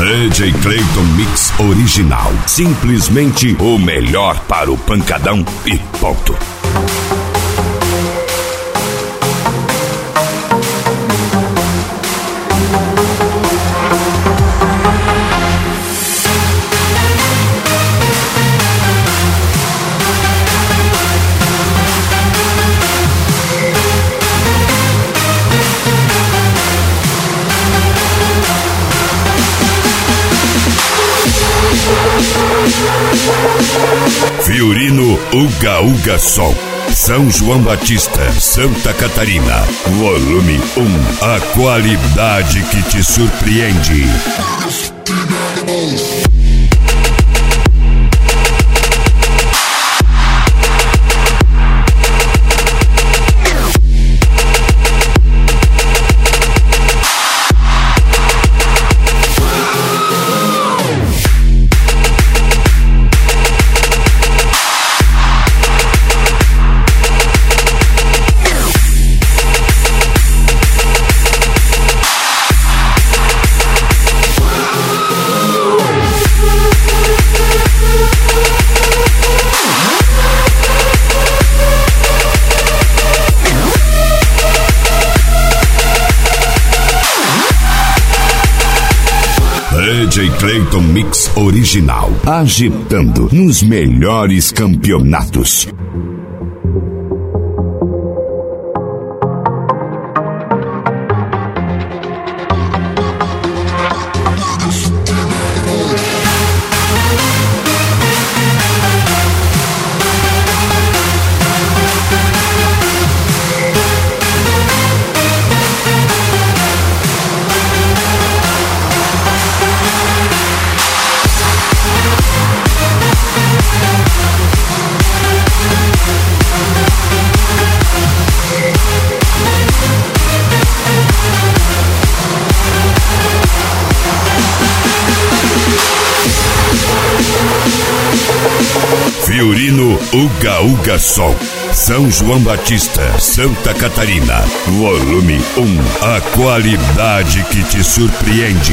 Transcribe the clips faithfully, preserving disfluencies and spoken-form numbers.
D J Clayton Mix Original. Simplesmente o melhor para o pancadão e ponto. Fiorino Uga Uga Som, São João Batista, Santa Catarina. Volume um. A qualidade que te surpreende. D J Clayton Mix Original, agitando nos melhores campeonatos. Fiorino Uga Uga Som, São João Batista, Santa Catarina. Volume um. A qualidade que te surpreende.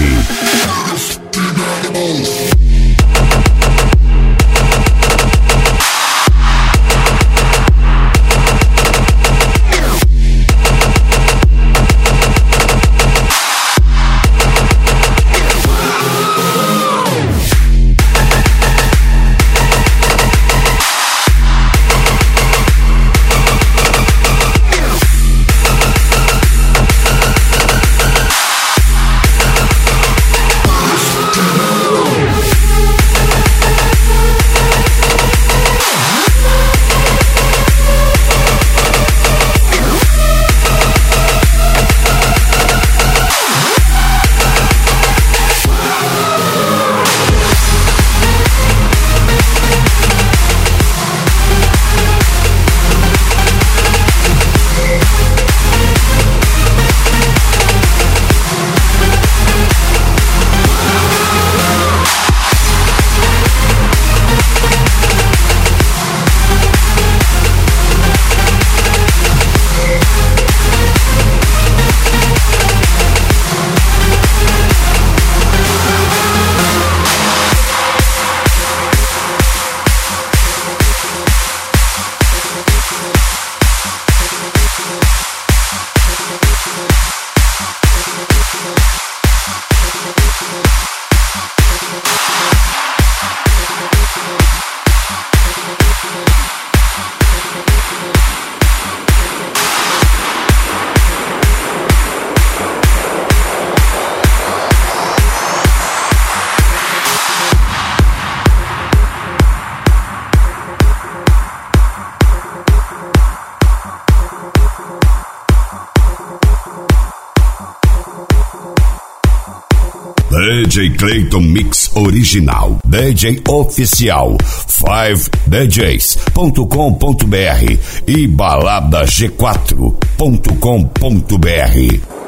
D J Clayton Mix Original, D J Oficial, cinco D Js ponto com ponto br e balada g quatro ponto com ponto br.